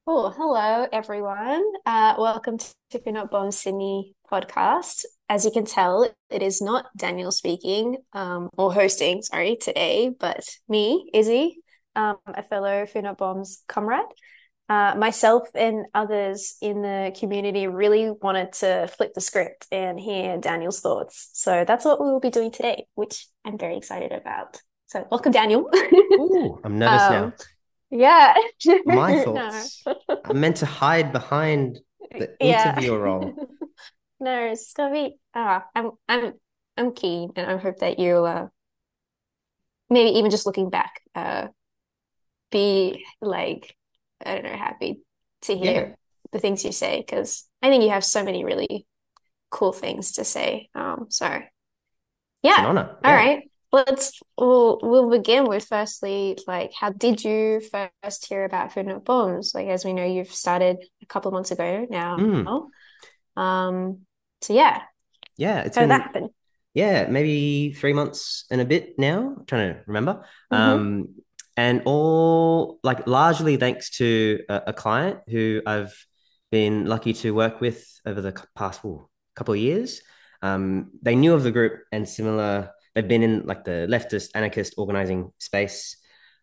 Oh, hello everyone. Welcome to If You're Not Bomb Sydney podcast. As you can tell, it is not Daniel speaking, or hosting, sorry, today, but me, Izzy, a fellow If You're Not Bombs comrade. Myself and others in the community really wanted to flip the script and hear Daniel's thoughts. So that's what we will be doing today, which I'm very excited about. So welcome, Daniel. Ooh, I'm nervous Um, now. yeah, My no. thoughts. I'm meant to hide behind the Yeah. interviewer role. No, it's gonna be I'm keen and I hope that you'll maybe even just looking back be like I don't know happy to Yeah, hear the things you say because I think you have so many really cool things to say. So it's an yeah. honor. All Yeah. right. We'll begin with firstly like how did you first hear about Food Not Bombs? Like as we know you've started a couple of months ago now. Mm, Um so yeah. yeah, it's How did that been, happen? maybe 3 months and a bit now. I'm trying to remember. Mm-hmm. And all like largely thanks to a client who I've been lucky to work with over the past couple of years. They knew of the group and similar, they've been in like the leftist anarchist organizing space.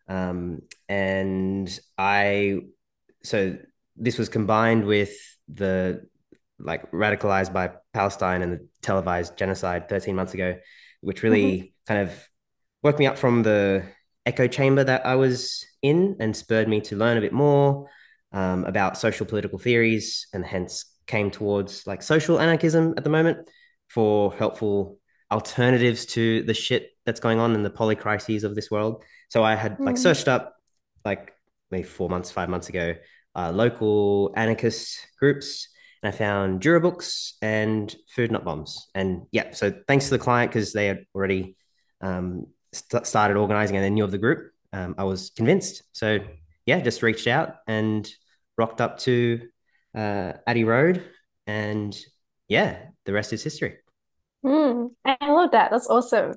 And so this was combined with the like radicalized by Palestine and the televised genocide 13 months ago, which Mm-hmm. really kind of woke me up from the echo chamber that I was in and spurred me to learn a bit more about social political theories, and hence came towards like social anarchism at the moment for helpful alternatives to the shit that's going on in the polycrises of this world. So I had like Mm. searched up like maybe 4 months, 5 months ago, local anarchist groups, and I found Jura Books and Food Not Bombs. And yeah, so thanks to the client because they had already started organizing and they knew of the group. I was convinced. So yeah, just reached out and rocked up to Addy Road, and yeah, the rest is history. Mm. I love that. That's awesome.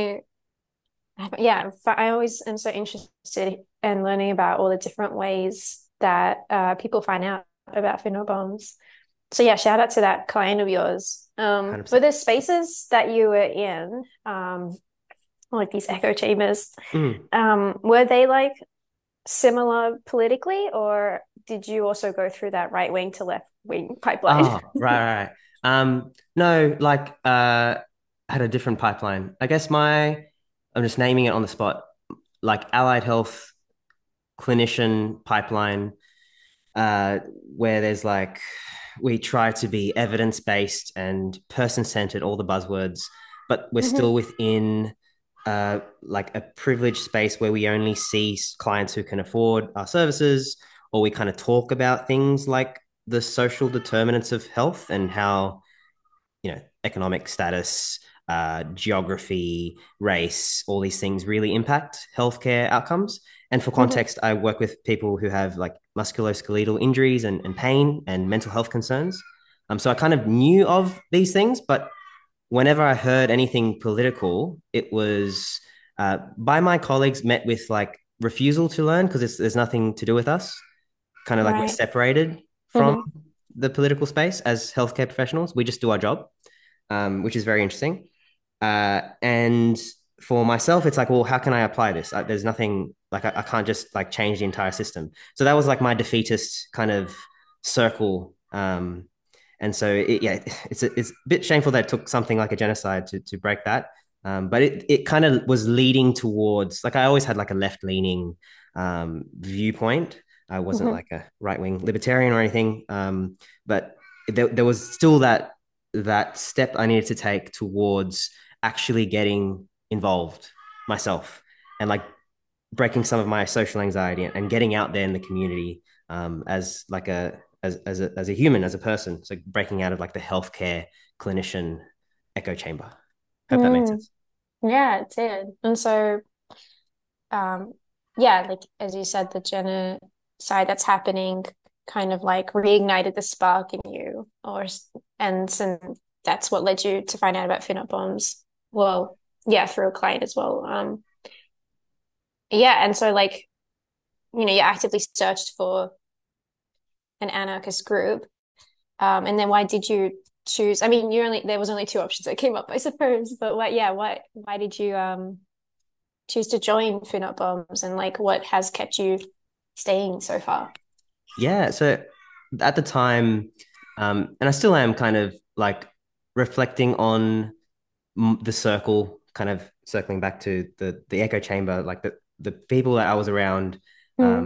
Yeah, I always am so interested in learning about all the different ways that people find out about funeral bombs. So yeah, shout out to that client of yours. For 100%. the spaces that you were in, like these echo chambers, Mm. were they like similar politically, or did you also go through that right wing to left wing pipeline? Oh, right, right. No, like had a different pipeline. I guess I'm just naming it on the spot, like allied health clinician pipeline, where there's like we try to be evidence based and person centered, all the buzzwords, but we're still Hmm. within like a privileged space where we only see clients who can afford our services, or we kind of talk about things like the social determinants of health and how economic status, geography, race, all these things really impact healthcare outcomes. And for Hmm. context, I work with people who have like musculoskeletal injuries and pain and mental health concerns. So I kind of knew of these things, but whenever I heard anything political, it was by my colleagues met with like refusal to learn because there's nothing to do with us. Kind of like we're Right. separated from Hmm. the political space as healthcare professionals. We just do our job, which is very interesting. And for myself, it's like, well, how can I apply this? There's nothing like I can't just like change the entire system. So that was like my defeatist kind of circle. And so yeah, it's a bit shameful that it took something like a genocide to break that. But it kind of was leading towards like I always had like a left leaning viewpoint. I wasn't Hmm. like a right wing libertarian or anything. But there was still that step I needed to take towards actually getting involved myself and like breaking some of my social anxiety and getting out there in the community as like as a human, as a person. So breaking out of like the healthcare clinician echo chamber. Hope that made Mm. sense. Yeah, it did. And so, um, yeah, like as you said, the genocide that's happening kind of like reignited the spark in you, and that's what led you to find out about FinUp bombs. Well, yeah, through a client as well. Yeah, and so like, you actively searched for an anarchist group. And then why did you choose? I mean, you only there was only two options that came up, I suppose. But why did you choose to join Food Not Bombs, and like what has kept you staying so far? Yeah. So at the time, and I still am kind of like reflecting on the circle, kind of circling back to the echo chamber, like the people that I was around, Mm,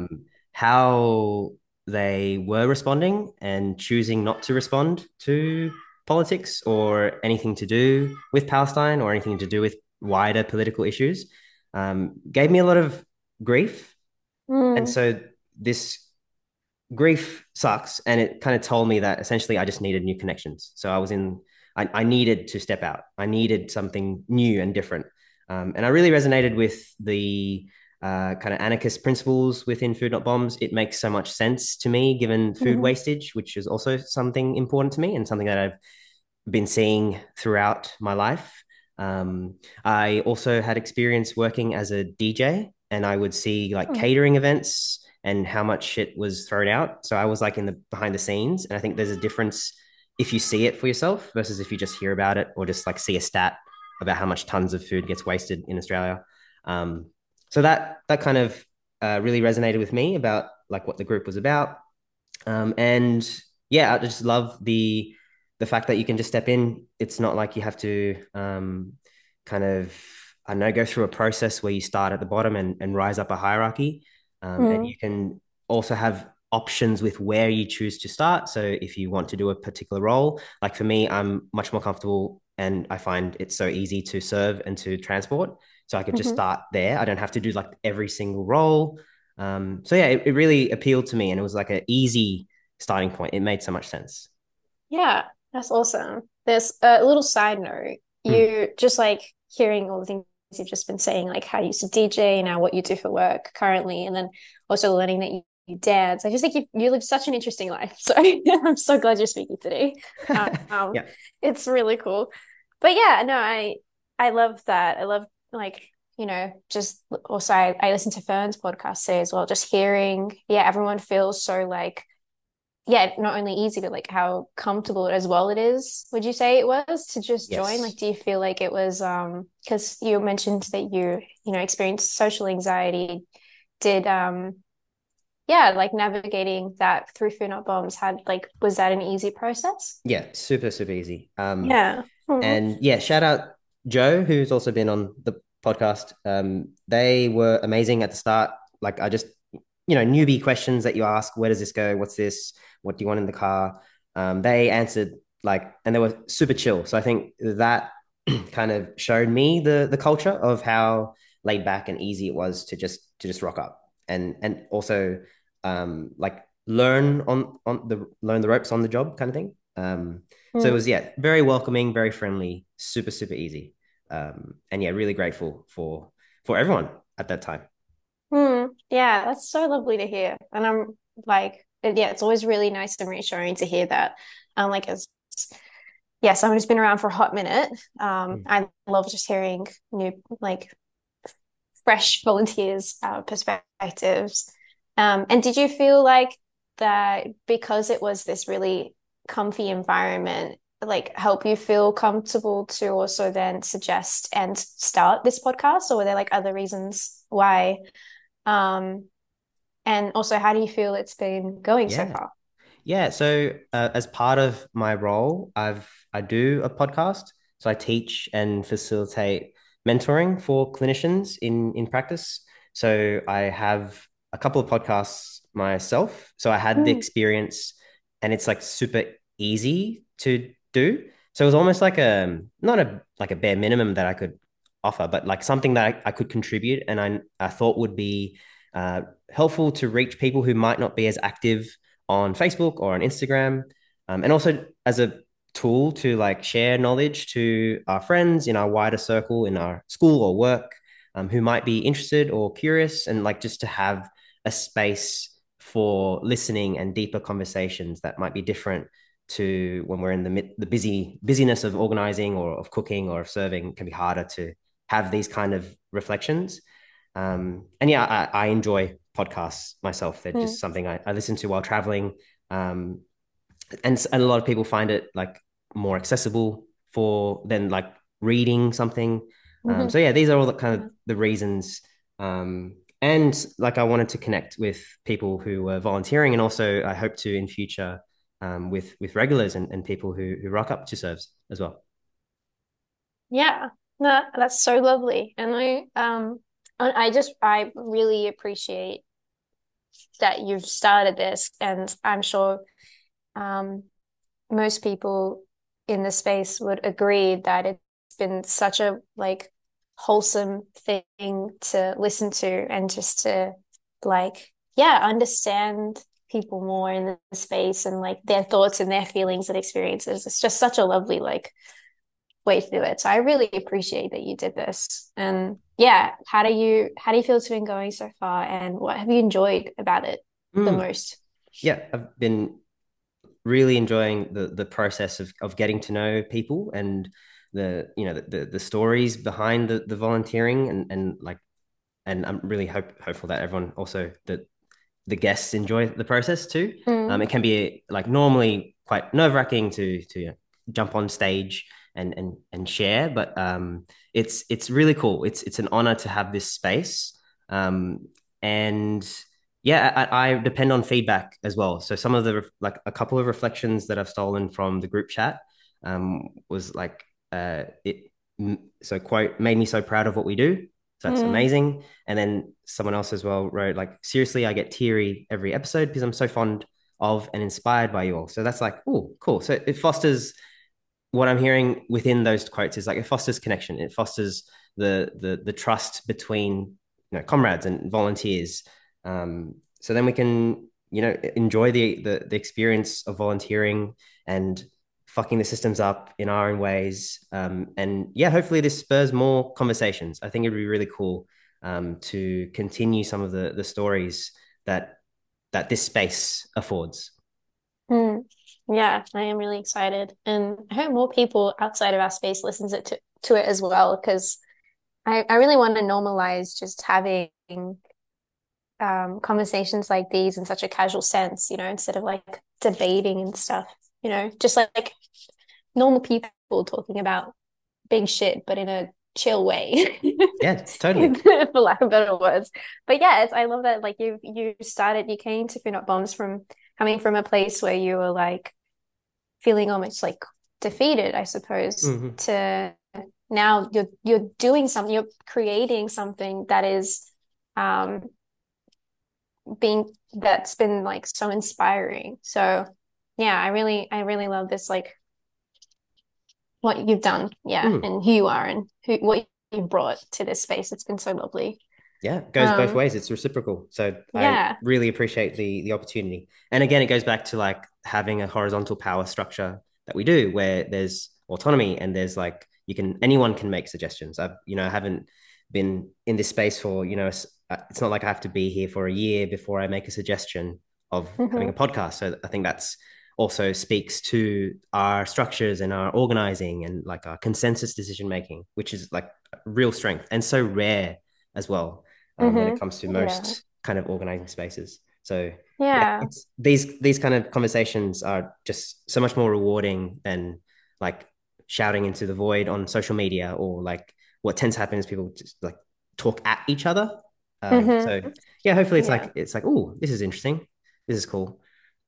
how they were responding and choosing not to respond to politics or anything to do with Palestine or anything to do with wider political issues, gave me a lot of grief. And mm, so this grief sucks, and it kind of told me that essentially I just needed new connections. So I needed to step out. I needed something new and different. And I really resonated with the kind of anarchist principles within Food Not Bombs. It makes so much sense to me, given food mhm, wastage, which is also something important to me and something that I've been seeing throughout my life. Um, I also had experience working as a DJ, and I would see like mm, catering events and how much shit was thrown out. So I was like in the behind the scenes, and I think there's a difference if you see it for yourself versus if you just hear about it or just like see a stat about how much tons of food gets wasted in Australia. Um, so that kind of really resonated with me about like what the group was about. And yeah, I just love the fact that you can just step in. It's not like you have to kind of, I don't know, go through a process where you start at the bottom and rise up a hierarchy. And mm, you can also have options with where you choose to start. So if you want to do a particular role, like for me, I'm much more comfortable and I find it's so easy to serve and to transport. So I could just mhm. start there. I don't have to do like every single role. So yeah, it really appealed to me, and it was like an easy starting point. It made so much sense. Yeah, that's awesome. There's a little side note. Mm. You just like hearing all the things you've just been saying, like how you used to DJ, now what you do for work currently, and then also learning that you dance. I just think you live such an interesting life. So I'm so glad you're speaking today. Um, Yeah, it's really cool. But yeah, no, I love that. I love like, just also I listen to Fern's podcast today as well, just hearing, yeah, everyone feels so like yeah, not only easy, but like how comfortable as well it is, would you say it was to just join? Like, yes. do you feel like it was because you mentioned that experienced social anxiety, did yeah, like navigating that through Food Not Bombs had like was that an easy process? Yeah, super, super easy. Yeah. Mm, And yeah, shout out Joe, who's also been on the podcast. They were amazing at the start. Like I just, newbie questions that you ask, where does this go? What's this? What do you want in the car? They answered like, and they were super chill. So I think that kind of showed me the culture of how laid back and easy it was to just rock up and also like learn the ropes on the job kind of thing. So it mm, was, yeah, very welcoming, very friendly, super, super easy. And yeah, really grateful for everyone at that time. mm. Yeah, that's so lovely to hear. And I'm like, yeah, it's always really nice and reassuring to hear that. Like as yeah, someone who's been around for a hot minute. Mm. I love just hearing new, like, fresh volunteers' perspectives. And did you feel like that because it was this really comfy environment, like help you feel comfortable to also then suggest and start this podcast, or were there like other reasons why? Um, and also, how do you feel it's been going so Yeah. far? Yeah, so as part of my role, I do a podcast. So I teach and facilitate mentoring for clinicians in practice. So I have a couple of podcasts myself. So I had the Mm, experience, and it's like super easy to do. So it was almost like a not a like a bare minimum that I could offer, but like something that I could contribute, and I thought would be helpful to reach people who might not be as active on Facebook or on Instagram, and also as a tool to like share knowledge to our friends in our wider circle in our school or work, who might be interested or curious, and like just to have a space for listening and deeper conversations that might be different to when we're in the busyness of organizing or of cooking or of serving. It can be harder to have these kind of reflections. And yeah, I enjoy podcasts myself. They're mm, just something I listen to while traveling. Um, and a lot of people find it like more accessible for than like reading something. So yeah, these are all the kind of the reasons. And like I wanted to connect with people who were volunteering, and also I hope to in future with regulars and people who rock up to serves as well. Yeah, no, that's so lovely. And I really appreciate that you've started this, and I'm sure um most people in the space would agree that it's been such a like wholesome thing to listen to and just to like yeah, understand people more in the space and like their thoughts and their feelings and experiences. It's just such a lovely like way to do it. So I really appreciate that you did this. And yeah, how do you feel it's been going so far and what have you enjoyed about it the Mm, most? yeah, I've been really enjoying the process of getting to know people and the stories behind the volunteering and like and I'm really hopeful that everyone also that the guests enjoy the process too. Mm, It can be like normally quite nerve-wracking to jump on stage and share, but it's really cool. It's an honor to have this space, and yeah, I depend on feedback as well. So some of the like a couple of reflections that I've stolen from the group chat was like it so quote made me so proud of what we do. So that's mm, amazing. And then someone else as well wrote, like, seriously, I get teary every episode because I'm so fond of and inspired by you all. So that's like, oh, cool. So it fosters what I'm hearing within those quotes is like it fosters connection. It fosters the trust between comrades and volunteers. So then we can enjoy the experience of volunteering and fucking the systems up in our own ways. And yeah, hopefully this spurs more conversations. I think it'd be really cool to continue some of the stories that this space affords. mm. Yeah, I am really excited. And I hope more people outside of our space listens to it as well, because I really want to normalize just having conversations like these in such a casual sense, instead of like debating and stuff, just like normal people talking about big shit, but in a chill way, Yeah, totally. for lack of better words. But yeah, I love that like you came to Food Not Bombs from coming from a place where you were like feeling almost like defeated, I suppose, Mm-hmm. to now you're doing something, you're creating something that is um being that's been like so inspiring. So yeah, I really love this like what you've done, yeah, Mm. and who you are and who what you brought to this space. It's been so lovely. Yeah, it goes both Um, ways. It's reciprocal. So I yeah. really appreciate the opportunity. And again, it goes back to like having a horizontal power structure that we do where there's autonomy and there's like anyone can make suggestions. I haven't been in this space for, it's not like I have to be here for a year before I make a suggestion of having a Hmm. podcast. So I think that's also speaks to our structures and our organizing and like our consensus decision making, which is like real strength and so rare as well when it Hmm. comes to Yeah. most kind of organizing spaces. So yeah, Yeah. it's these kind of conversations are just so much more rewarding than like shouting into the void on social media or like what tends to happen is people just like talk at each other. So Hmm. yeah, hopefully Yeah. it's like oh this is interesting, this is cool.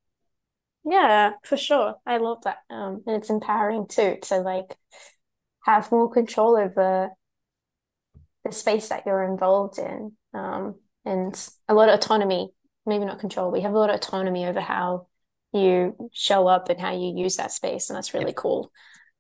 Yeah, for sure. I love that. And it's empowering too to like have more control over the space that you're involved in. And a lot of autonomy, maybe not control, we have a lot of autonomy over how you show up and how you use that space, and that's really Yep. cool.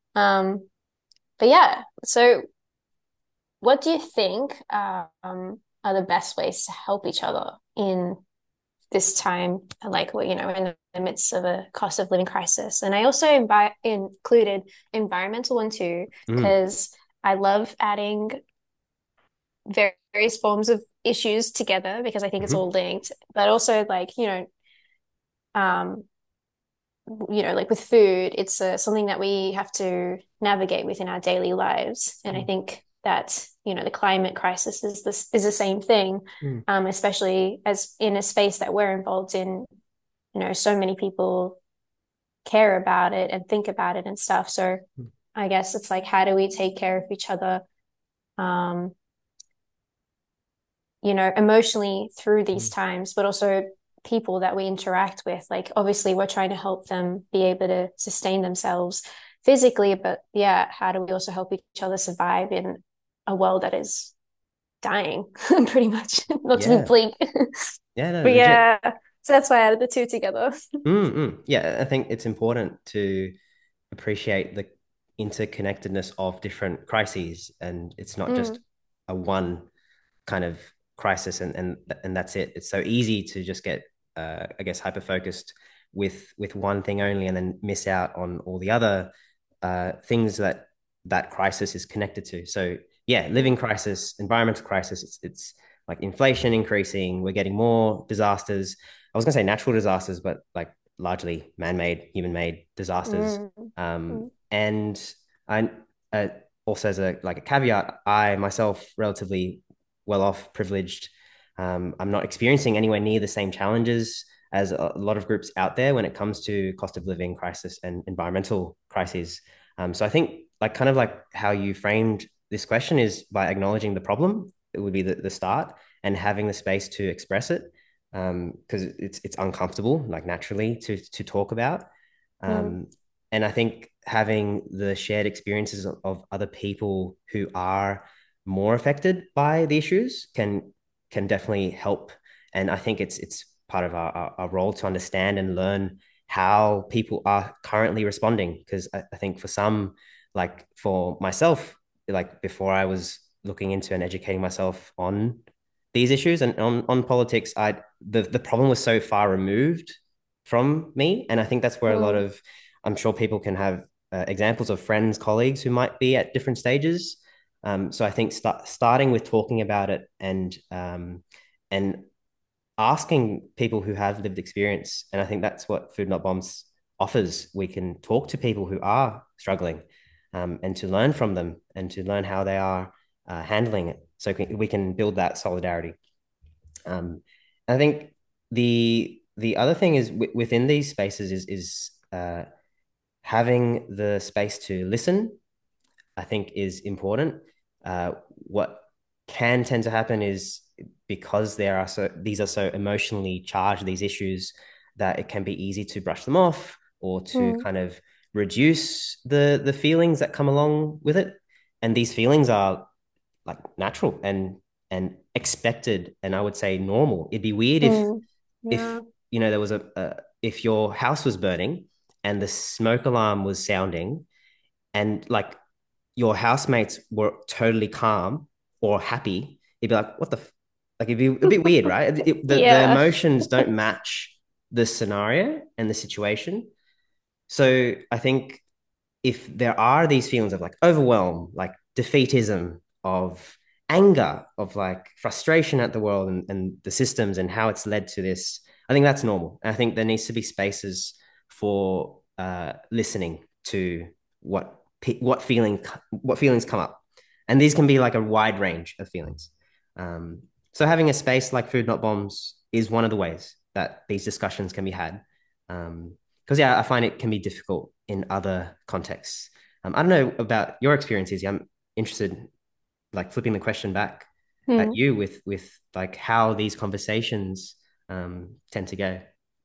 But yeah, so what do you think are the best ways to help each other in this time, like in the midst of a cost of living crisis? And I also included environmental one too, Mm. because I love adding various forms of issues together because I think it's all Mhm. linked. But also like, um, like with food, it's something that we have to navigate within our daily lives. And I Mm. think that, the climate crisis is the same thing, Mm. especially as in a space that we're involved in so many people care about it and think about it and stuff. So I guess it's like, how do we take care of each other, um, emotionally through these Mm. times, but also people that we interact with. Like, obviously, we're trying to help them be able to sustain themselves physically, but yeah, how do we also help each other survive in a world that is dying, pretty much, not to be Yeah. bleak. Yeah, no, But legit. yeah, so that's why I added the two together. Yeah, I think it's important to appreciate the interconnectedness of different crises, and it's not just Mm, a one kind of crisis, and that's it. It's so easy to just get, I guess, hyper focused with one thing only, and then miss out on all the other things that that crisis is connected to. So yeah, living mm, crisis, environmental crisis. It's like inflation increasing. We're getting more disasters. I was going to say natural disasters, but like largely man-made, human-made disasters. mm, mm, And I also, as a like a caveat, I myself relatively well off, privileged. I'm not experiencing anywhere near the same challenges as a lot of groups out there when it comes to cost of living crisis and environmental crises. So I think like kind of like how you framed this question is by acknowledging the problem. It would be the start, and having the space to express it, because it's uncomfortable, like naturally to talk about. mm, Um, and I think having the shared experiences of other people who are more affected by the issues can definitely help. And I think it's part of our role to understand and learn how people are currently responding. Because I think for some, like for myself, like before I was looking into and educating myself on these issues and on politics, the problem was so far removed from me. And I think that's where a lot mm, of, I'm sure people can have examples of friends, colleagues who might be at different stages. So I think starting with talking about it and asking people who have lived experience, and I think that's what Food Not Bombs offers. We can talk to people who are struggling, and to learn from them and to learn how they are handling it, so we can build that solidarity. I think the other thing is within these spaces is having the space to listen. I think is important. What can tend to happen is because these are so emotionally charged, these issues, that it can be easy to brush them off or to mm, kind of reduce the feelings that come along with it. And these feelings are like natural and expected, and I would say normal. It'd be weird mm. if Yeah. there was if your house was burning and the smoke alarm was sounding, and like your housemates were totally calm or happy, it'd be like, what the like, it'd be a bit weird, right? The Yeah. emotions don't match the scenario and the situation. So I think if there are these feelings of like overwhelm, like defeatism, of anger, of like frustration at the world and the systems and how it's led to this, I think that's normal. And I think there needs to be spaces for listening to what feelings come up, and these can be like a wide range of feelings. So having a space like Food Not Bombs is one of the ways that these discussions can be had. Because yeah, I find it can be difficult in other contexts. I don't know about your experiences. I'm interested, like flipping the question back at Mm. you with like how these conversations tend to go.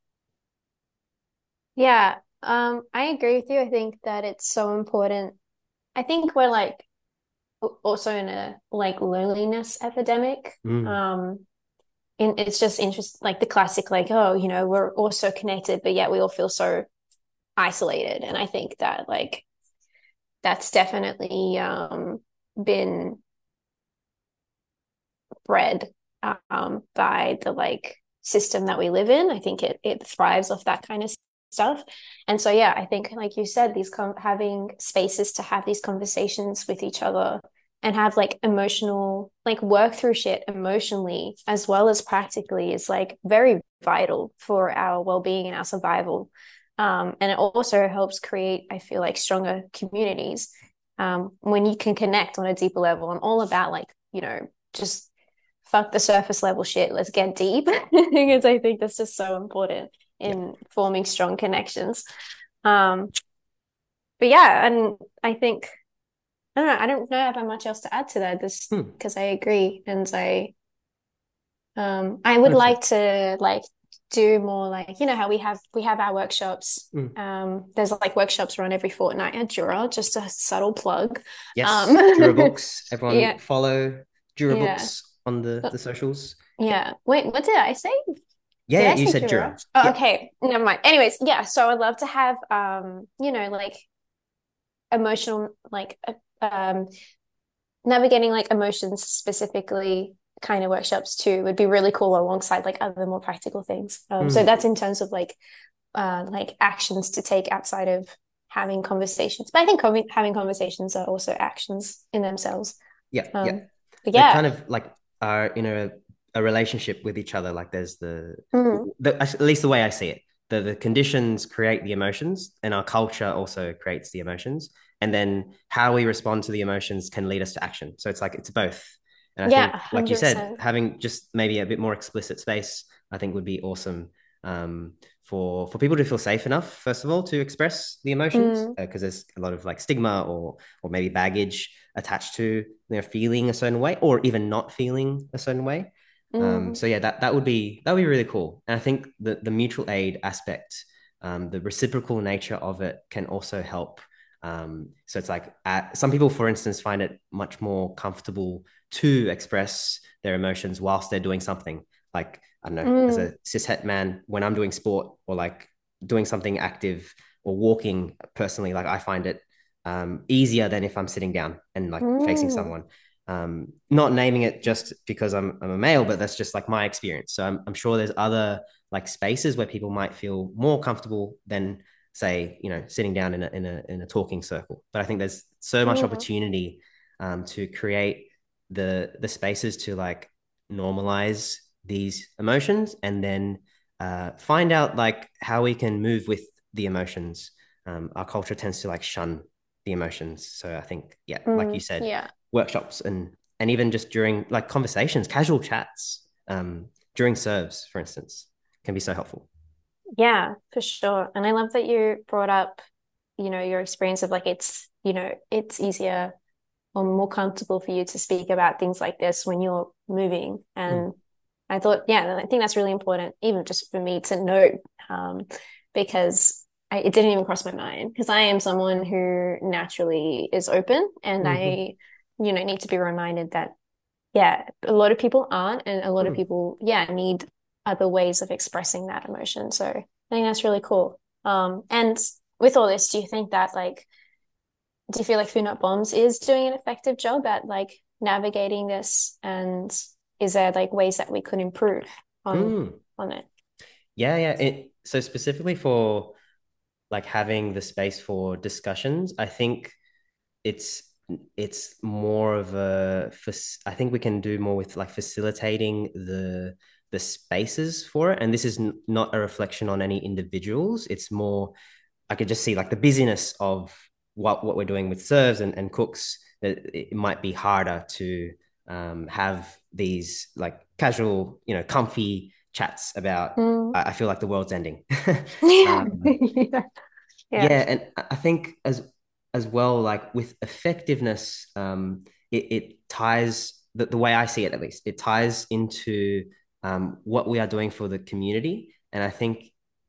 Yeah. I agree with you. I think that it's so important. I think we're like also in a like loneliness epidemic. Mm, And it's just interesting, like the classic, like, oh, we're all so connected, but yet we all feel so isolated. And I think that like that's definitely been bred by the like system that we live in. I think it thrives off that kind of stuff. And so yeah, I think like you said, these having spaces to have these conversations with each other and have like emotional like work through shit emotionally as well as practically is like very vital for our well-being and our survival. And it also helps create, I feel like, stronger communities when you can connect on a deeper level. I'm all about like, just fuck the surface level shit. Let's get deep because I think that's just so important Yeah. in forming strong connections. Um, but yeah, and I think I don't know if I have much else to add to that, just Hmm. because I agree. And I would 100%. like to like do more like, you know how we have our workshops. Mm. There's like workshops run every fortnight at Jura, just a subtle plug. Um, Yes, Durabooks. Everyone yeah, follow yeah, Durabooks on the Uh, the socials. yeah. Wait, what did I say? Yeah, Did yeah, I you say said Jura? Dura. Oh, Yeah. okay, never mind. Anyways, yeah. So I'd love to have like emotional like navigating like emotions specifically kind of workshops too would be really cool alongside like other more practical things. So Mm. that's in terms of like actions to take outside of having conversations. But I think having conversations are also actions in themselves. Yeah, yeah. Um, but They kind yeah. of like are in a relationship with each other. Like there's Mm, at least the way I see it, the conditions create the emotions, and our culture also creates the emotions. And then how we respond to the emotions can lead us to action. So it's like it's both. And I yeah, think, like you said, 100%. having just maybe a bit more explicit space, I think would be awesome for people to feel safe enough, first of all, to express the emotions, Mm, because there's a lot of like stigma or maybe baggage attached to their feeling a certain way or even not feeling a certain way. mm, So yeah, that would be really cool. And I think the mutual aid aspect, the reciprocal nature of it can also help. So it's like some people, for instance, find it much more comfortable to express their emotions whilst they're doing something. Like, I don't know, as mm, a cishet man, when I'm doing sport or like doing something active or walking personally, like I find it easier than if I'm sitting down and like facing mm, someone. Not naming it just because I'm a male, but that's just like my experience. So I'm sure there's other like spaces where people might feel more comfortable than say, sitting down in a talking circle. But I think there's so much mm, opportunity to create the spaces to like normalize these emotions, and then find out like how we can move with the emotions. Our culture tends to like shun the emotions. So I think, yeah, like you said, yeah. workshops and even just during like conversations, casual chats, during serves, for instance, can be so helpful. Yeah, for sure. And I love that you brought up, your experience of like it's easier or more comfortable for you to speak about things like this when you're moving. Mm. And I thought, yeah, I think that's really important, even just for me to know, because it didn't even cross my mind because I am someone who naturally is open and Mm-hmm. need to be reminded that, yeah, a lot of people aren't, and a lot of Mm. people, yeah, need other ways of expressing that emotion. So I think that's really cool. And with all this, do you think that like, do you feel like Food Not Bombs is doing an effective job at like navigating this? And is there like ways that we could improve on Mm. on it? Yeah, yeah. So specifically for like having the space for discussions, I think it's it's more of I think we can do more with like facilitating the spaces for it. And this is not a reflection on any individuals. It's more, I could just see like the busyness of what we're doing with serves and cooks, that it might be harder to have these like casual, comfy chats about, Mm. I feel like the world's ending. um, Yeah. Yeah. yeah, and I think as well, like with effectiveness, it ties the way I see it, at least, it ties into what we are doing for the community. And I think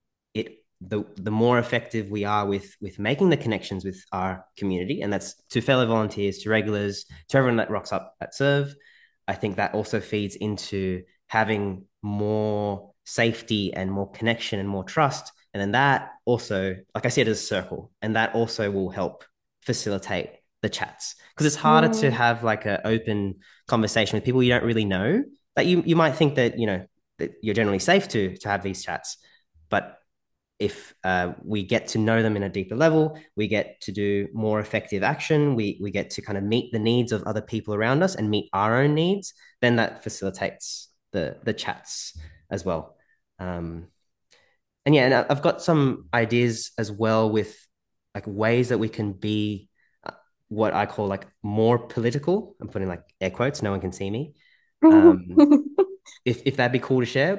the more effective we are with making the connections with our community, and that's to fellow volunteers, to regulars, to everyone that rocks up at serve. I think that also feeds into having more safety and more connection and more trust. And then that also, like I said, is a circle, and that also will help facilitate the chats, because it's harder to Mm. have like an open conversation with people you don't really know. That you might think that that you're generally safe to have these chats, but if we get to know them in a deeper level, we get to do more effective action. We get to kind of meet the needs of other people around us and meet our own needs. Then that facilitates the chats as well. Um, and yeah, and I've got some ideas as well with like ways that we can be what I call like more political. I'm putting like air quotes. No one can see me. Um, if that'd be cool to share.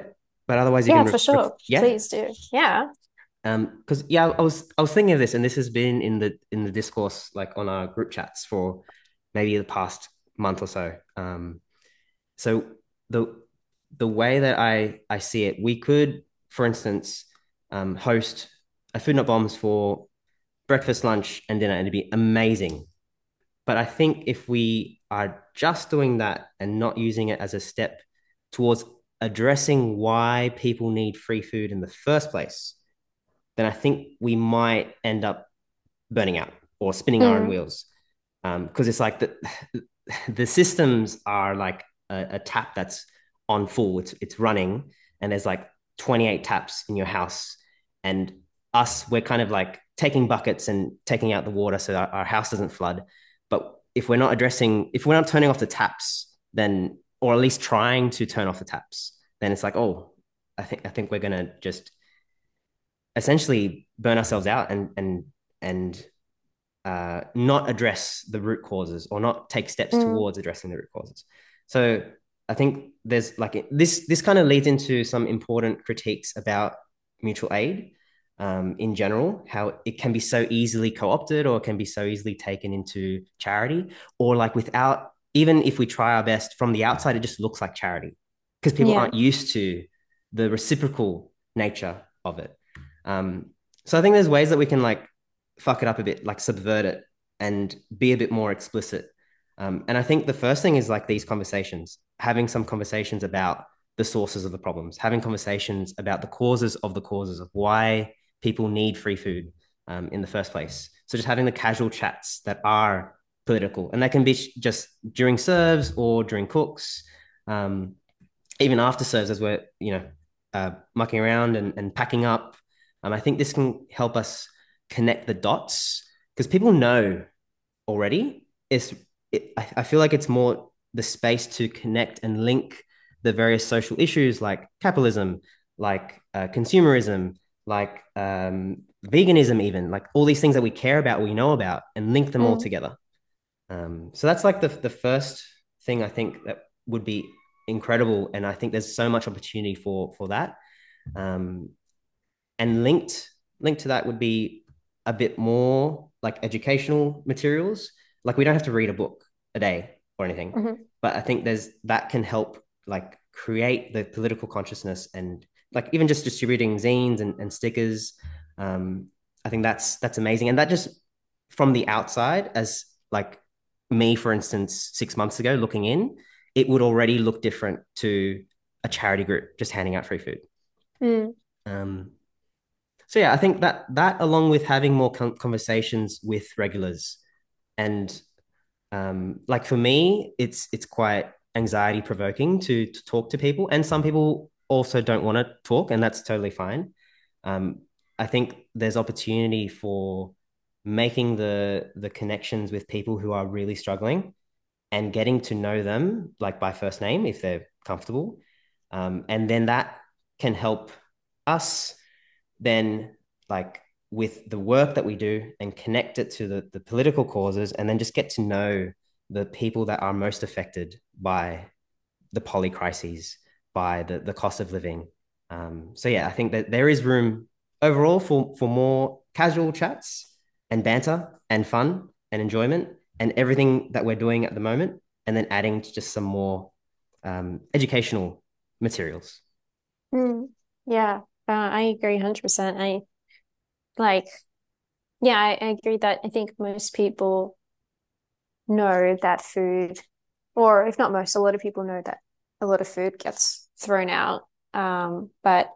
but otherwise you Yeah, can for sure. yeah. Please do. Yeah. Because yeah, I was thinking of this, and this has been in the discourse like on our group chats for maybe the past month or so. So the the way that I see it, we could, for instance, host a Food Not Bombs for breakfast, lunch, and dinner, and it'd be amazing. But I think if we are just doing that and not using it as a step towards addressing why people need free food in the first place, then I think we might end up burning out or spinning our own Mm, wheels. Because it's like the systems are like a tap that's on full, it's running, and there's like 28 taps in your house, and us, we're kind of like taking buckets and taking out the water so that our house doesn't flood. But if we're not turning off the taps, then, or at least trying to turn off the taps, then it's like, oh, I think we're gonna just essentially burn ourselves out and not address the root causes or not take steps mm, towards addressing the root causes. So I think there's like this kind of leads into some important critiques about mutual aid in general, how it can be so easily co-opted or it can be so easily taken into charity, or like without, even if we try our best from the outside, it just looks like charity because people yeah. aren't used to the reciprocal nature of it. So I think there's ways that we can like fuck it up a bit, like subvert it and be a bit more explicit. And I think the first thing is like these conversations, having some conversations about the sources of the problems, having conversations about the causes of why people need free food in the first place. So just having the casual chats that are political, and that can be just during serves or during cooks, um, even after serves as we're mucking around and packing up. I think this can help us connect the dots because people know already. I feel like it's more the space to connect and link the various social issues like capitalism, like consumerism, like veganism, even like all these things that we care about, we know about, and link them all Mm, together. So that's like the first thing I think that would be incredible, and I think there's so much opportunity for that. Um, and linked to that would be a bit more like educational materials. Like we don't have to read a book a day or anything, mhm. but I think there's that can help like create the political consciousness, and like even just distributing zines and stickers. Um, I think that's amazing, and that just from the outside, as like me, for instance, 6 months ago, looking in, it would already look different to a charity group just handing out free food. Mm, Um, so yeah, I think that along with having more conversations with regulars, and like for me, it's quite anxiety provoking to talk to people, and some people also don't want to talk, and that's totally fine. Um, I think there's opportunity for making the connections with people who are really struggling and getting to know them like by first name if they're comfortable, and then that can help us then like with the work that we do and connect it to the political causes, and then just get to know the people that are most affected by the poly crises, by the cost of living. So yeah, I think that there is room overall for more casual chats and banter and fun and enjoyment and everything that we're doing at the moment, and then adding just some more educational materials. mm. Yeah, I agree 100%. I like, yeah, I agree that I think most people know that food, or if not most, a lot of people know that a lot of food gets thrown out. But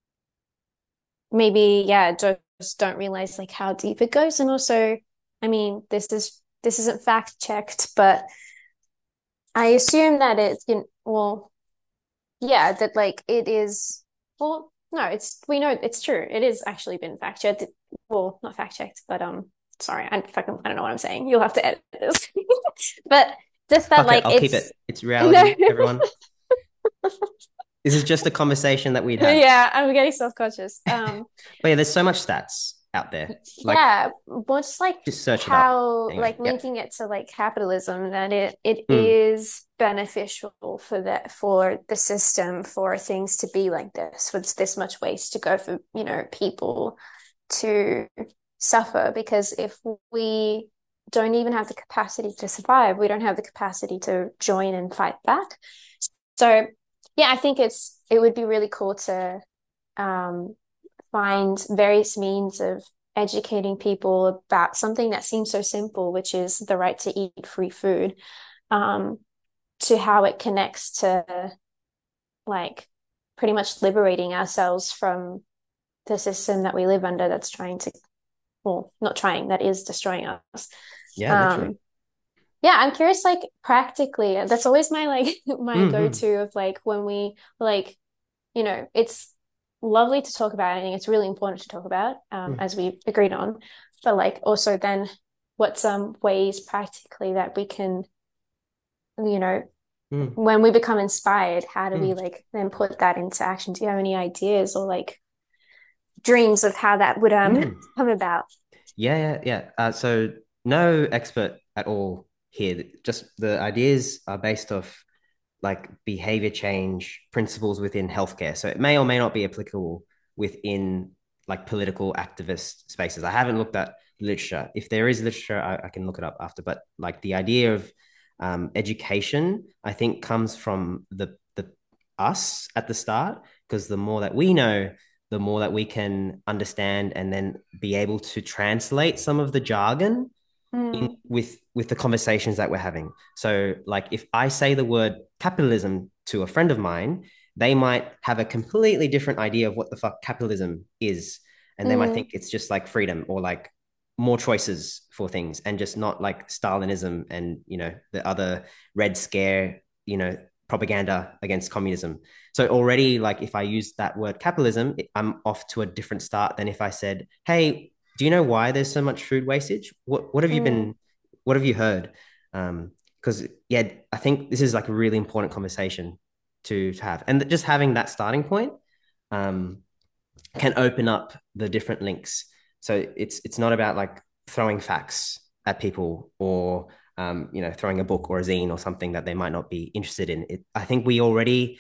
maybe, yeah, just don't realize like how deep it goes. And also, I mean, this isn't fact checked, but I assume that it's, well, yeah, that like it is, well, no, we know it's true. It is actually been fact checked. Well, not fact checked, but sorry, I don't know what I'm saying. You'll have to edit this. But just that Fuck it, like I'll keep it's it. It's no. reality, everyone. This is just a conversation that we'd had. Yeah, I'm getting self-conscious. But yeah, there's so much stats. out there. Like Yeah, more just like just search it up. how Anyway, like yeah. linking it to like capitalism, that it Mm, is beneficial for the system for things to be like this, for this much waste to go for, people to suffer, because if we don't even have the capacity to survive, we don't have the capacity to join and fight back. So yeah, I think it would be really cool to um find various means of educating people about something that seems so simple, which is the right to eat free food, um, to how it connects to like pretty much liberating ourselves from the system that we live under that's trying to, well, not trying, that is destroying us. yeah, literally. Um, yeah, I'm curious, like practically, that's always my like my Mm-hmm. go-to of like when we like, it's lovely to talk about. I think it's really important to talk about, Mm, as we agreed on. But like also then what's some ways practically that we can, you know, mm, when we become inspired, how do we mm, like then put that into action? Do you have any ideas or like dreams of how that would mm. come about? Yeah, yeah, yeah. So no expert at all here. Just the ideas are based off like behavior change principles within healthcare. So it may or may not be applicable within like political activist spaces. I haven't looked at literature. If there is literature, I can look it up after. But like the idea of education, I think comes from the us at the start, because the more that we know, the more that we can understand and then be able to translate some of the jargon in Mm, with the conversations that we're having. So like if I say the word capitalism to a friend of mine, they might have a completely different idea of what the fuck capitalism is. And they might mm, think it's just like freedom or like more choices for things and just not like Stalinism and the other Red Scare, propaganda against communism. So already like if I use that word capitalism, I'm off to a different start than if I said, hey, do you know why there's so much food wastage? mm, What have you heard? Because yeah, I think this is like a really important conversation to have, and just having that starting point um, can open up the different links. So it's not about like throwing facts at people or throwing a book or a zine or something that they might not be interested in. I think we already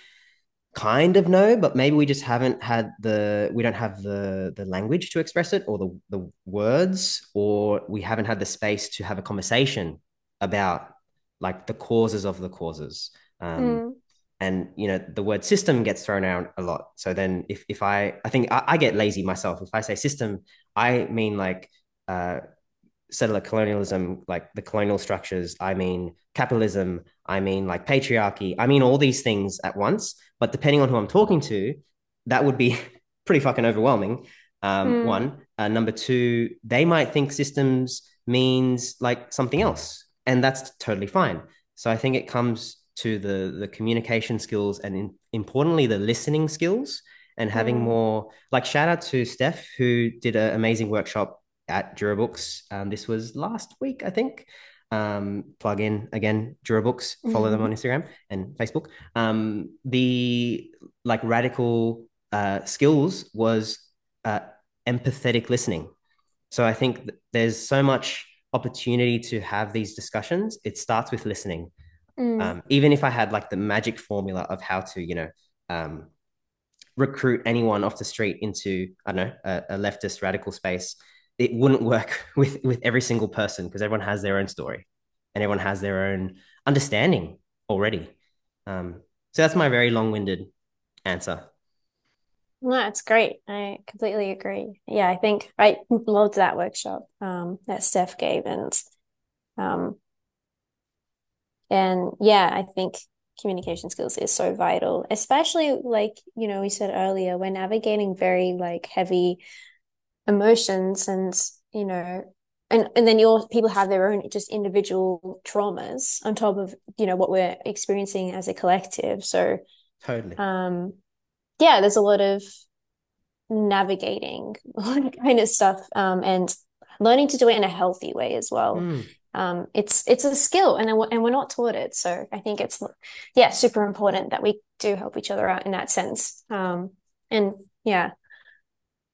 kind of know, but maybe we just haven't had we don't have the language to express it or the words, or we haven't had the space to have a conversation about like the causes of the causes. mm, And the word system gets thrown around a lot. So then if I think I get lazy myself. If I say system, I mean like uh settler colonialism, like the colonial structures. I mean capitalism. I mean like patriarchy. I mean all these things at once. But depending on who I'm talking to, that would be pretty fucking overwhelming. mm, One. Number two, they might think systems means like something else, and that's totally fine. So I think it comes to the communication skills and importantly the listening skills and having mm, more like shout out to Steph who did an amazing workshop at Durabooks. This was last week, I think. Plug in again, Durabooks. Follow them on mm, Instagram and Facebook. The like radical skills was uh, empathetic listening. So I think there's so much opportunity to have these discussions. It starts with listening. mm, Even if I had like the magic formula of how to, um, recruit anyone off the street into I don't know a leftist radical space, it wouldn't work with every single person because everyone has their own story and everyone has their own understanding already. So that's my very long-winded answer. No, it's great. I completely agree. Yeah, I think I loved that workshop that Steph gave, um and yeah, I think communication skills is so vital, especially like, we said earlier, we're navigating very like heavy emotions and, you know, and then your people have their own just individual traumas on top of, what we're experiencing as a collective. So, Totally. um yeah, there's a lot of navigating kind of stuff, and learning to do it in a healthy way as well. Mm. It's a skill, and we're not taught it, so I think it's, yeah, super important that we do help each other out in that sense. And yeah,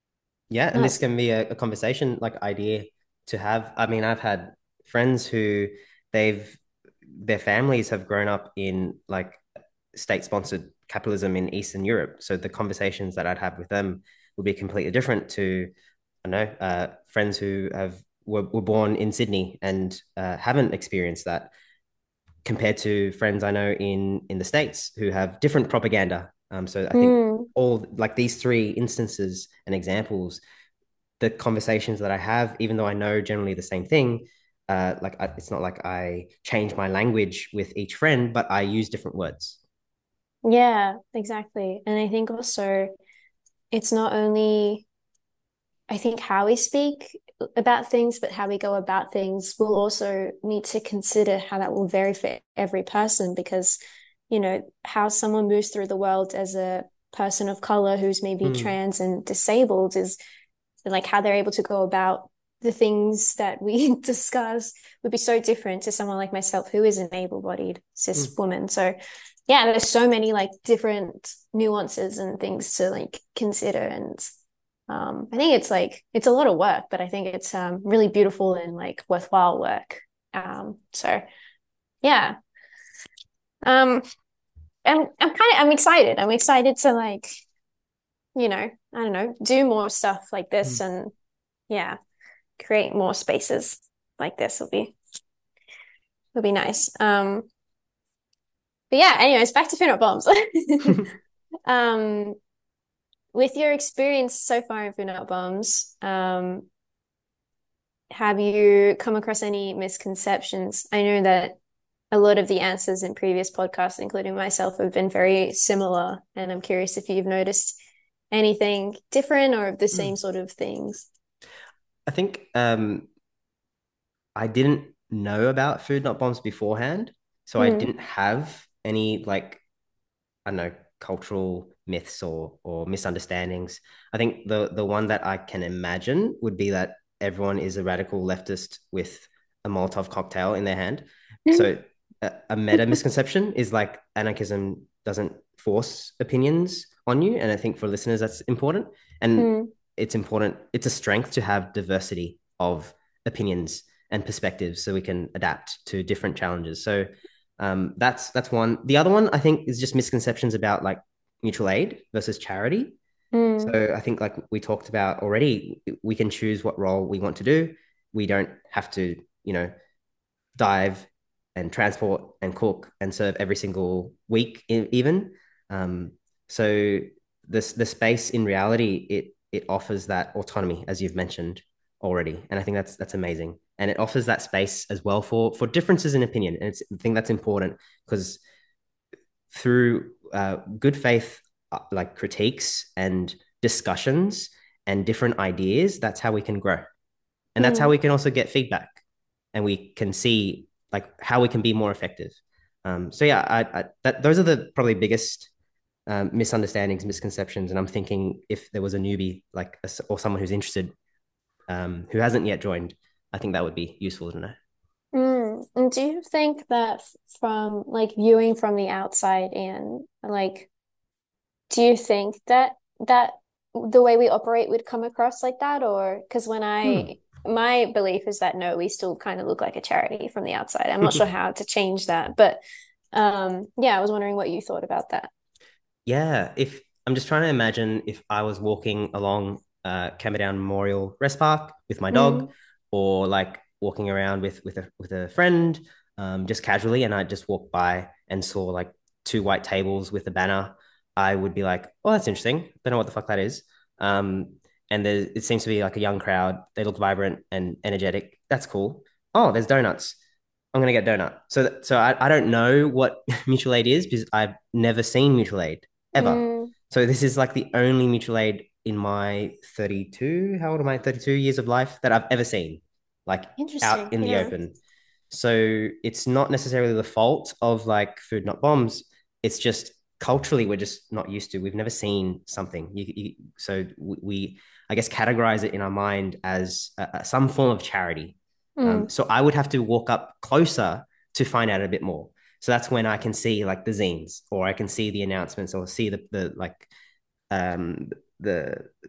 Yeah, and this That's can be a conversation like idea to have. I mean, I've had friends who they've their families have grown up in like state-sponsored capitalism in Eastern Europe. So the conversations that I'd have with them would be completely different to, I know, friends who were born in Sydney and haven't experienced that, compared to friends I know in the States who have different propaganda. So I think mm, all like these three instances and examples, the conversations that I have, even though I know generally the same thing, it's not like I change my language with each friend, but I use different words. yeah, exactly. And I think also it's not only I think how we speak about things, but how we go about things will also need to consider how that will vary for every person because, how someone moves through the world as a person of color who's maybe Mm, trans and disabled is like how they're able to go about the things that we discuss would be so different to someone like myself who is an able-bodied cis mm. woman. So yeah, there's so many like different nuances and things to like consider and I think it's like it's a lot of work, but I think it's really beautiful and like worthwhile work. So yeah. Um I'm excited. I'm excited to like, I don't know, do more stuff like this Mm. and yeah, create more spaces like this will be nice. But yeah, anyways, back to Food Not Bombs. Um, with your experience so far in Food Not Bombs, have you come across any misconceptions? I know that a lot of the answers in previous podcasts, including myself, have been very similar, and I'm curious if you've noticed anything different or the same Mm. sort of things. I think I didn't know about Food Not Bombs beforehand, so I Mm, didn't have any like, I don't know, cultural myths or misunderstandings. I think the one that I can imagine would be that everyone is a radical leftist with a Molotov cocktail in their hand. So a meta misconception is like anarchism doesn't force opinions on you, and I think for listeners that's important. And mm, it's important. It's a strength to have diversity of opinions and perspectives, so we can adapt to different challenges. So that's one. The other one I think is just misconceptions about like mutual aid versus charity. mm, So I think like we talked about already, we can choose what role we want to do. We don't have to, dive and transport and cook and serve every single week, even. Um, so the space in reality, it offers that autonomy, as you've mentioned already, and I think that's amazing, and it offers that space as well for differences in opinion, and I think that's important because through good faith like critiques and discussions and different ideas, that's how we can grow, and that's how mm. we can also get feedback, and we can see like how we can be more effective. So yeah, those are the probably biggest misunderstandings, misconceptions, and I'm thinking if there was a newbie like or someone who's interested, who hasn't yet joined, I think that would be useful to know. And do you think that from like viewing from the outside and like, do you think that that the way we operate would come across like that? Or because Hmm. my belief is that no, we still kind of look like a charity from the outside. I'm not sure how to change that, but yeah, I was wondering what you thought about that. Yeah, if I'm just trying to imagine if I was walking along Camberdown Memorial Rest Park with my dog, Mm, or like walking around with a friend, just casually, and I just walked by and saw like two white tables with a banner, I would be like, "Oh, that's interesting. Don't know what the fuck that is." Um, and it seems to be like a young crowd. They look vibrant and energetic. That's cool. Oh, there's donuts. I'm gonna get donut. So I don't know what mutual aid is because I've never seen mutual aid ever. mm, So this is like the only mutual aid in my 32, how old am I? 32 years of life that I've ever seen, like out interesting. in the Yeah. open. So it's not necessarily the fault of like Food Not Bombs. It's just culturally we're just not used to. We've never seen something. So we, I guess, categorize it in our mind as some form of charity. Mm, So I would have to walk up closer to find out a bit more. So that's when I can see like the zines, or I can see the announcements, or see the like um, the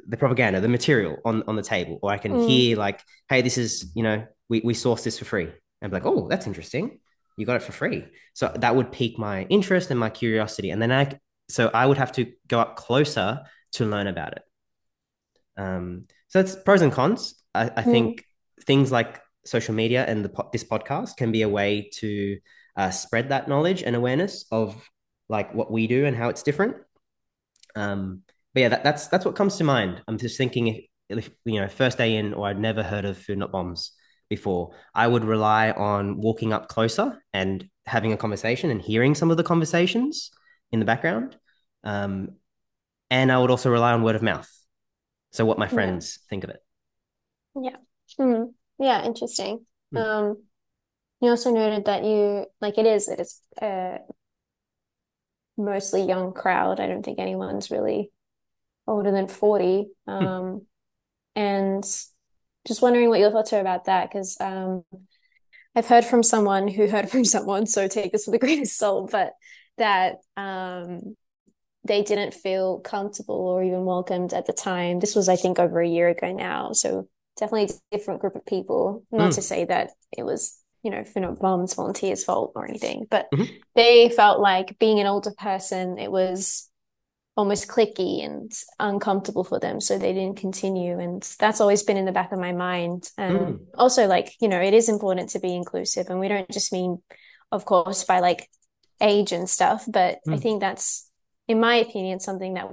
the propaganda, the material on the table, or I can Mm, hear like, hey, this is, we sourced this for free. And be like, oh, that's interesting. You got it for free. So that would pique my interest and my curiosity. And then so I would have to go up closer to learn about it. So it's pros and cons. I mm, think things like social media and this podcast can be a way to spread that knowledge and awareness of like what we do and how it's different. But yeah, that's what comes to mind. I'm just thinking if first day in, or I'd never heard of Food Not Bombs before, I would rely on walking up closer and having a conversation and hearing some of the conversations in the background. Um, and I would also rely on word of mouth. So what my yeah, friends think of it. yeah. Mm, yeah, interesting. Hmm. Um, you also noted that you like it is a mostly young crowd. I don't think anyone's really older than 40. Hmm. And just wondering what your thoughts are about that, because I've heard from someone who heard from someone, so take this with a grain of salt, but that they didn't feel comfortable or even welcomed at the time. This was, I think, over a year ago now. So definitely a different group of people. Not to Hmm. say that it was, for not Bombs volunteers' fault or anything, but Hmm. they felt like being an older person, it was almost clicky and uncomfortable for them. So they didn't continue. And that's always been in the back of my mind. And Hmm. also, like, it is important to be inclusive. And we don't just mean, of course, by like age and stuff, but I Hmm. think that's, in my opinion, something that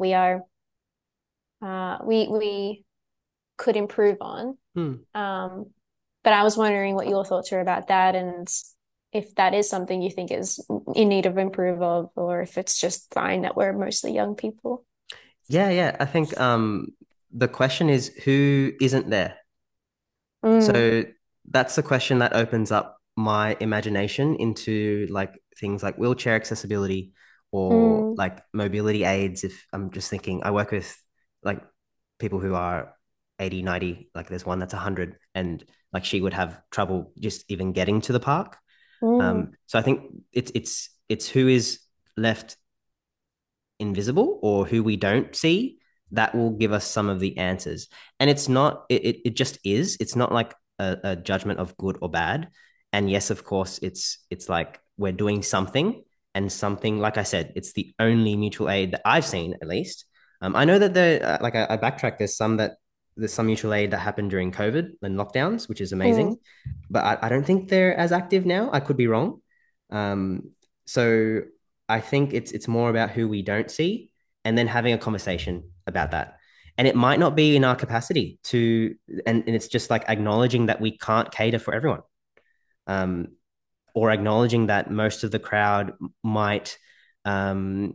we could improve on. Hmm. Um, but I was wondering what your thoughts are about that, and if that is something you think is in need of improve of, or if it's just fine that we're mostly young people. Yeah, yeah. I think the question is who isn't there? Mm, So that's the question that opens up my imagination into like things like wheelchair accessibility or mm, like mobility aids. If I'm just thinking, I work with like people who are 80, 90, like there's one that's 100, and like she would have trouble just even getting to the park. mm, So I think it's who is left invisible or who we don't see that will give us some of the answers. And it's not it just is. It's not like a judgment of good or bad. And yes, of course, it's like we're doing something, and something, like I said, it's the only mutual aid that I've seen at least. I know that like I backtrack. There's some mutual aid that happened during COVID and lockdowns, which is mm. amazing, but I don't think they're as active now. I could be wrong. Um, so I think it's more about who we don't see, and then having a conversation about that. And it might not be in our capacity to, and it's just like acknowledging that we can't cater for everyone, um, or acknowledging that most of the crowd might um,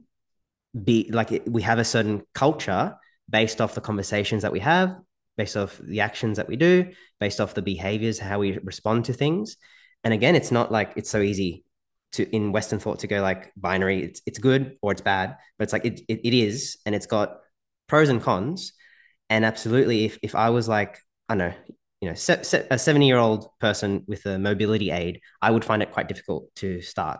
be like we have a certain culture based off the conversations that we have, based off the actions that we do, based off the behaviors, how we respond to things. And again, it's not like it's so easy to in Western thought to go like binary, it's good or it's bad, but it's like it is, and it's got pros and cons. And absolutely, if I was like, I don't know, a 70-year-old person with a mobility aid, I would find it quite difficult to start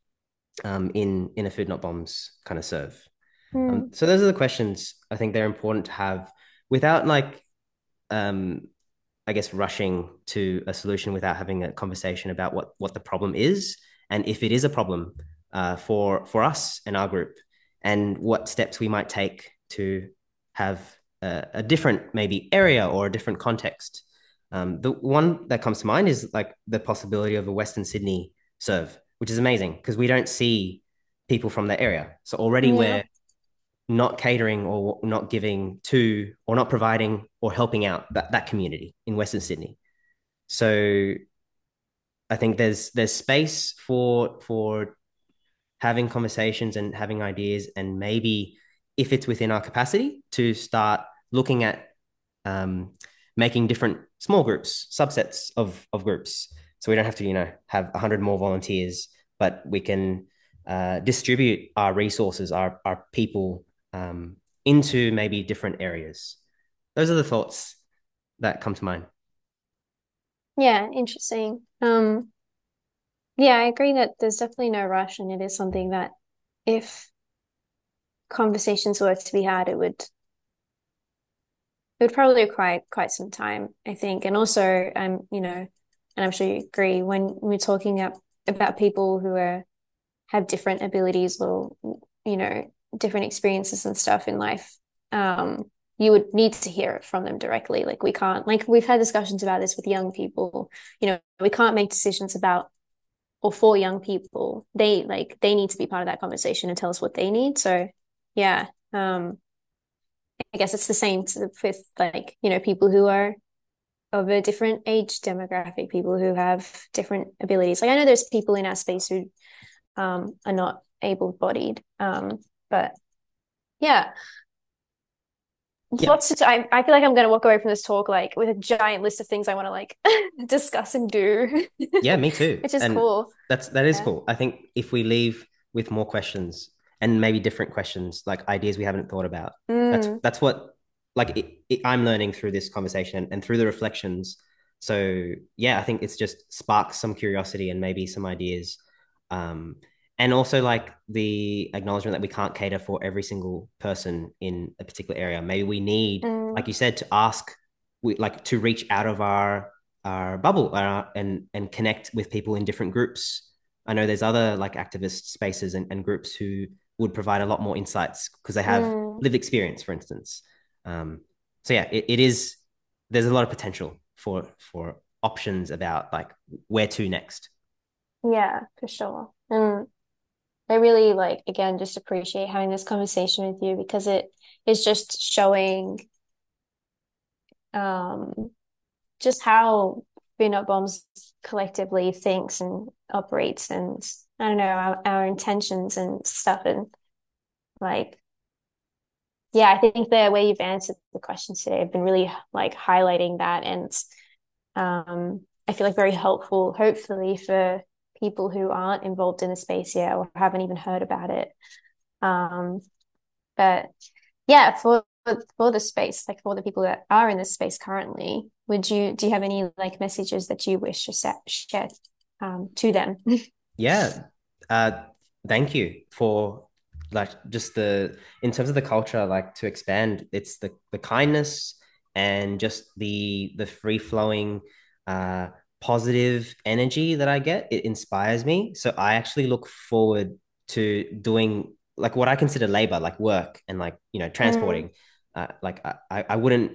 in a Food Not Bombs kind of serve. Mm. So those are the questions I think they're important to have without like, um, I guess, rushing to a solution without having a conversation about what the problem is, and if it is a problem for us and our group, and what steps we might take to have a different maybe area or a different context. The one that comes to mind is like the possibility of a Western Sydney serve, which is amazing because we don't see people from that area. So already Yeah. we're not catering or not giving to or not providing or helping out that community in Western Sydney. So I think there's space for having conversations and having ideas, and maybe if it's within our capacity to start looking at um, making different small groups, subsets of groups. So we don't have to, have 100 more volunteers, but we can distribute our resources, our people into maybe different areas. Those are the thoughts that come to mind. Yeah, interesting. Yeah, I agree that there's definitely no rush, and it is something that if conversations were to be had, it would it would probably require quite some time, I think. And also, and I'm sure you agree, when we're talking about people who have different abilities or, you know, different experiences and stuff in life, you would need to hear it from them directly. Like we can't, like we've had discussions about this with young people, we can't make decisions about or for young people. They need to be part of that conversation and tell us what they need. So yeah. I guess it's the same with like, people who are of a different age demographic, people who have different abilities. Like I know there's people in our space who are not able-bodied. But yeah, Yeah, I feel like I'm gonna walk away from this talk like with a giant list of things I want to like discuss and do, yeah, me too. which is And cool. that is Yeah. cool. I think if we leave with more questions and maybe different questions, like ideas we haven't thought about, Mm, that's what like I'm learning through this conversation and through the reflections. So yeah, I think it's just sparks some curiosity and maybe some ideas. Um, and also like the acknowledgement that we can't cater for every single person in a particular area. Maybe we need, like mm, you said, to ask, we like to reach out of our bubble and connect with people in different groups. I know there's other like activist spaces and groups who would provide a lot more insights because they have mm. lived experience, for instance. So yeah, it is. There's a lot of potential for options about like where to next. Yeah, for sure. And I really like again just appreciate having this conversation with you because it is just showing um just how Fear Not Bombs collectively thinks and operates and I don't know our intentions and stuff and like yeah, I think the way you've answered the questions today have been really like highlighting that and I feel like very helpful, hopefully, for people who aren't involved in the space yet or haven't even heard about it. Um, but yeah, for the space, like for the people that are in this space currently, do you have any like messages that you wish to share to them? Yeah. Uh, thank you for like just the in terms of the culture, like to expand, it's the kindness and just the free flowing positive energy that I get. It inspires me. So I actually look forward to doing like what I consider labor, like work and like, Mm, transporting. Like I wouldn't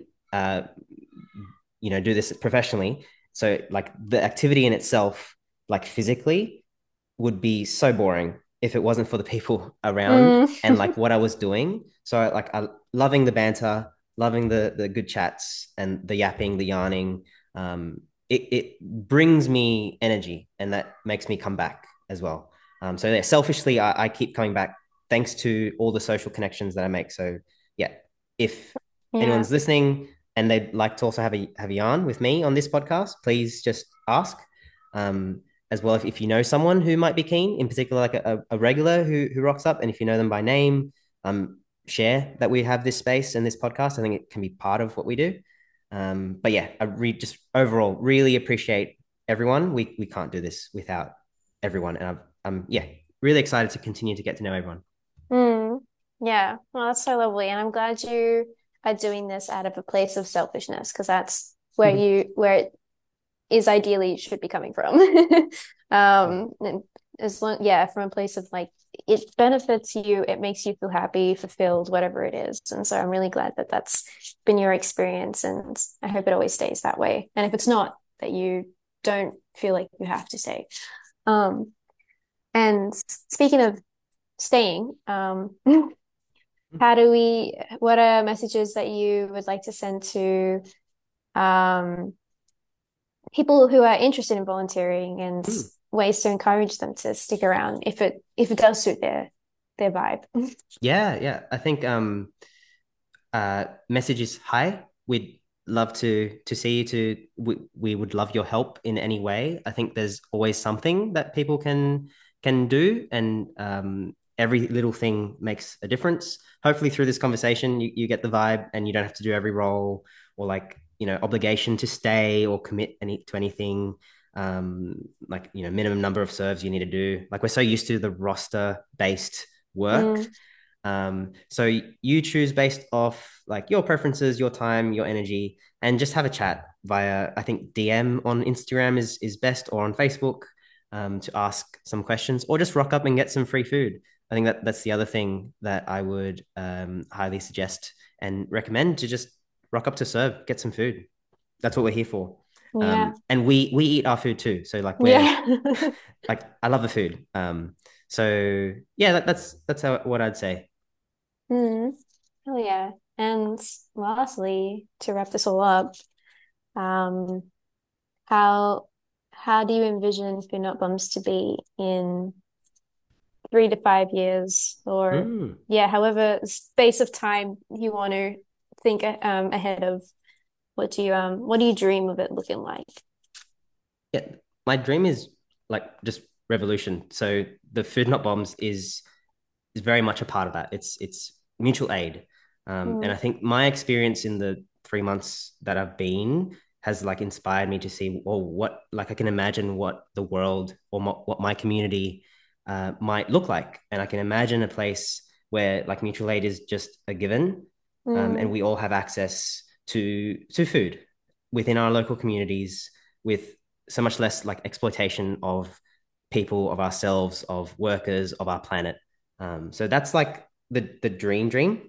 do this professionally. So like the activity in itself, like physically would be so boring if it wasn't for the people around mm, and like what I was doing. So like I loving the banter, loving the good chats and the yapping, the yarning. It brings me energy and that makes me come back as well. So yeah, selfishly, I keep coming back thanks to all the social connections that I make. So yeah, if yeah. anyone's listening and they'd like to also have a yarn with me on this podcast, please just ask. As well, if you know someone who might be keen, in particular, like a regular who rocks up, and if you know them by name, share that we have this space and this podcast. I think it can be part of what we do. But yeah, just overall really appreciate everyone. We can't do this without everyone, and I'm yeah really excited to continue to get to know everyone. Mm, yeah. Well, that's so lovely. And I'm glad you are doing this out of a place of selfishness because that's where it is ideally should be coming from. And as long, yeah, from a place of like it benefits you, it makes you feel happy, fulfilled, whatever it is. And so I'm really glad that that's been your experience, and I hope it always stays that way. And if it's not, that you don't feel like you have to stay. Um, and speaking of staying, what are messages that you would like to send to um people who are interested in volunteering and ways to encourage them to stick around if it does suit their vibe. Yeah, yeah. I think message is hi. We'd love to see you. We would love your help in any way. I think there's always something that people can do, and every little thing makes a difference. Hopefully, through this conversation, you get the vibe, and you don't have to do every role or like obligation to stay or commit to anything. Like minimum number of serves you need to do. Like we're so used to the roster based work. Mm, So you choose based off like your preferences, your time, your energy, and just have a chat via, I think DM on Instagram is best, or on Facebook, to ask some questions, or just rock up and get some free food. I think that's the other thing that I would highly suggest and recommend, to just rock up to serve, get some food. That's what we're here for. Yeah. And we eat our food too. So like we're Yeah. like, I love the food. So yeah, that's what I'd say. Mm. Oh yeah. And lastly, to wrap this all up, um, how how do you envision Food Not Bums to be in 3 to 5 years, or Mm. yeah, however space of time you want to think ahead of? What do you dream of it looking like? Yeah, my dream is like just revolution. So the Food Not Bombs is very much a part of that. It's mutual aid, and Mm, I think my experience in the 3 months that I've been has like inspired me to see, well, what, like, I can imagine what the world, or what my community might look like, and I can imagine a place where like mutual aid is just a given, and mm, we all have access to food within our local communities, with so much less like exploitation of people, of ourselves, of workers, of our planet. So that's like the dream.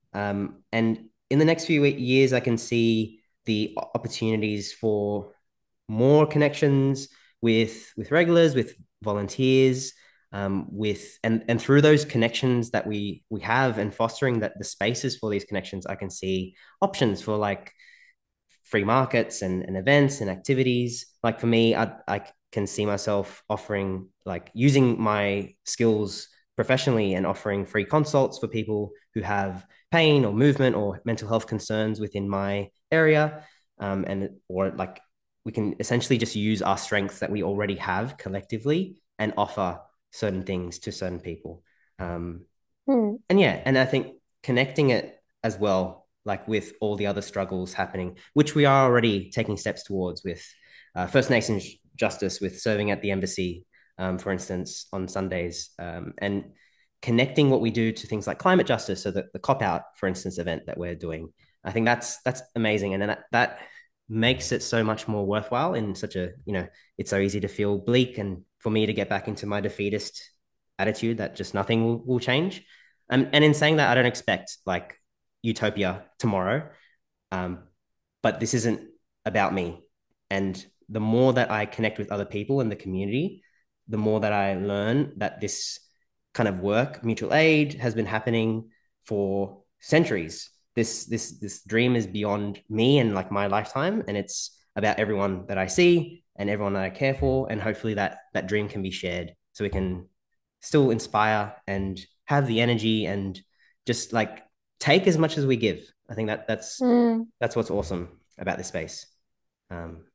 And in the next few years, I can see the opportunities for more connections with regulars, with volunteers, with and through those connections that we have, and fostering that the spaces for these connections, I can see options for like free markets and events and activities. Like for me, I can see myself offering, like, using my skills professionally and offering free consults for people who have pain or movement or mental health concerns within my area. And or like, we can essentially just use our strengths that we already have collectively and offer certain things to certain people. Um, mm, and yeah, and I think connecting it as well, like with all the other struggles happening, which we are already taking steps towards, with First Nations justice, with serving at the embassy, for instance, on Sundays, and connecting what we do to things like climate justice. So that the Cop Out, for instance, event that we're doing, I think that's amazing, and then that makes it so much more worthwhile. In such a, it's so easy to feel bleak, and for me to get back into my defeatist attitude that just nothing will change. And in saying that, I don't expect like utopia tomorrow. Um, but this isn't about me. And the more that I connect with other people in the community, the more that I learn that this kind of work, mutual aid, has been happening for centuries. This dream is beyond me and like my lifetime, and it's about everyone that I see and everyone that I care for, and hopefully that dream can be shared, so we can still inspire and have the energy, and just like take as much as we give. I think mm. that's what's awesome about this space. Um,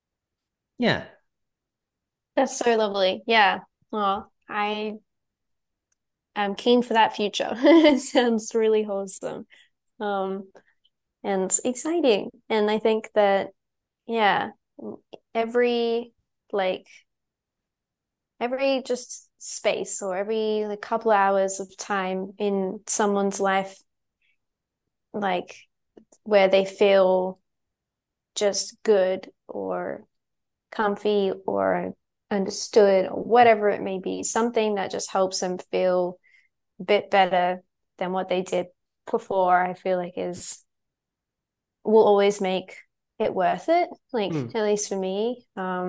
yeah. That's so lovely. Yeah. Well, I am keen for that future. It sounds really wholesome. Um, and exciting. And I think that, yeah, every like every just space, or every like couple hours of time in someone's life, like where they feel just good or comfy or understood or whatever it may be, something that just helps them feel a bit better than what they did before, I feel like is will always make it worth it, like Mm. at least for me.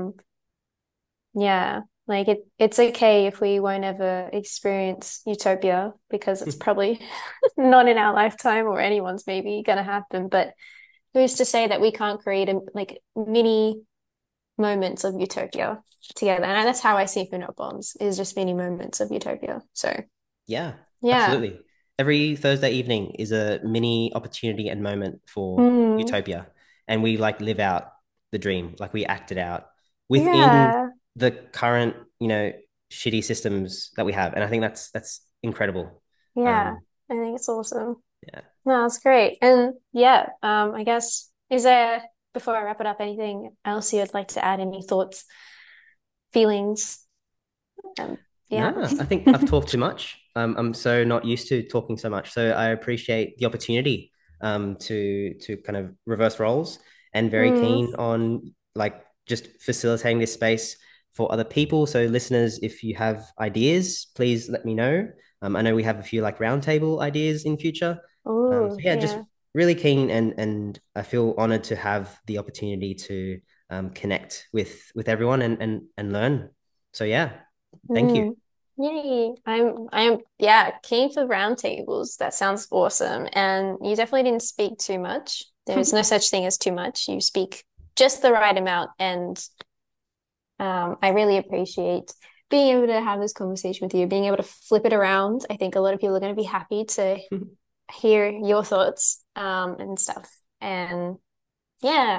Yeah, like it's okay if we won't ever experience utopia, because it's probably not in our lifetime or anyone's maybe gonna happen. But who's to say that we can't create like mini moments of utopia together? And that's how I see Food Not Bombs, is just mini moments of utopia. So Yeah, yeah. absolutely. Every Thursday evening is a mini opportunity and moment for Mm, utopia. And we like live out the dream, like we act it out within yeah. the current, shitty systems that we have. And I think that's incredible. Yeah. Um, I think it's awesome. yeah. No, that's great. And yeah, I guess, is there, before I wrap it up, anything else you'd like to add? Any thoughts, feelings? Um, yeah. No, I think I've talked too much. I'm so not used to talking so much. So I appreciate the opportunity to kind of reverse roles, and very Mm. keen on like just facilitating this space for other people. So listeners, if you have ideas, please let me know. I know we have a few like roundtable ideas in future. So Oh, yeah, just yeah. really keen, and I feel honored to have the opportunity to connect with everyone and learn. So yeah, thank you. Mm. Yay. I'm yeah, keen for roundtables. That sounds awesome. And you definitely didn't speak too much. There is no such thing as too much. You speak just the right amount. And I really appreciate being able to have this conversation with you, being able to flip it around. I think a lot of people are going to be happy to hear your thoughts and stuff. And yeah,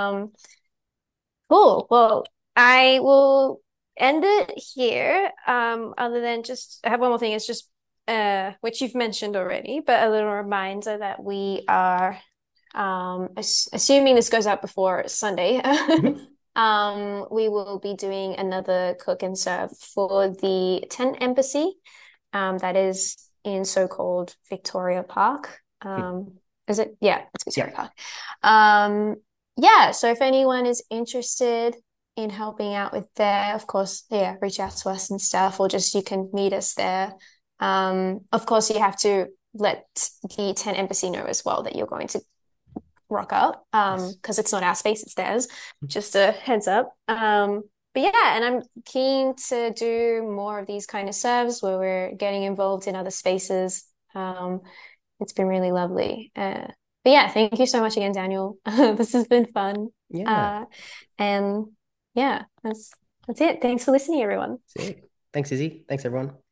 cool. Well, I will end it here. Other than just, I have one more thing. It's just, which you've mentioned already, but a little reminder that we are, assuming this goes out before Sunday, we will be doing another cook and serve for the Tent Embassy, that is in so-called Victoria Park. Is it? Yeah, it's Victoria Yeah. Park. Um, yeah, so if anyone is interested in helping out with there, of course, yeah, reach out to us and stuff, or just you can meet us there. Of course, you have to let the Tent Embassy know as well that you're going to rock up, Yes. because it's not our space, it's theirs. Just a heads up. But yeah, and I'm keen to do more of these kind of serves where we're getting involved in other spaces. It's been really lovely. But yeah, thank you so much again, Daniel. This has been fun. Yeah. Uh, and yeah, that's it. Thanks for listening, everyone. Sick. Thanks, Izzy. Thanks, everyone.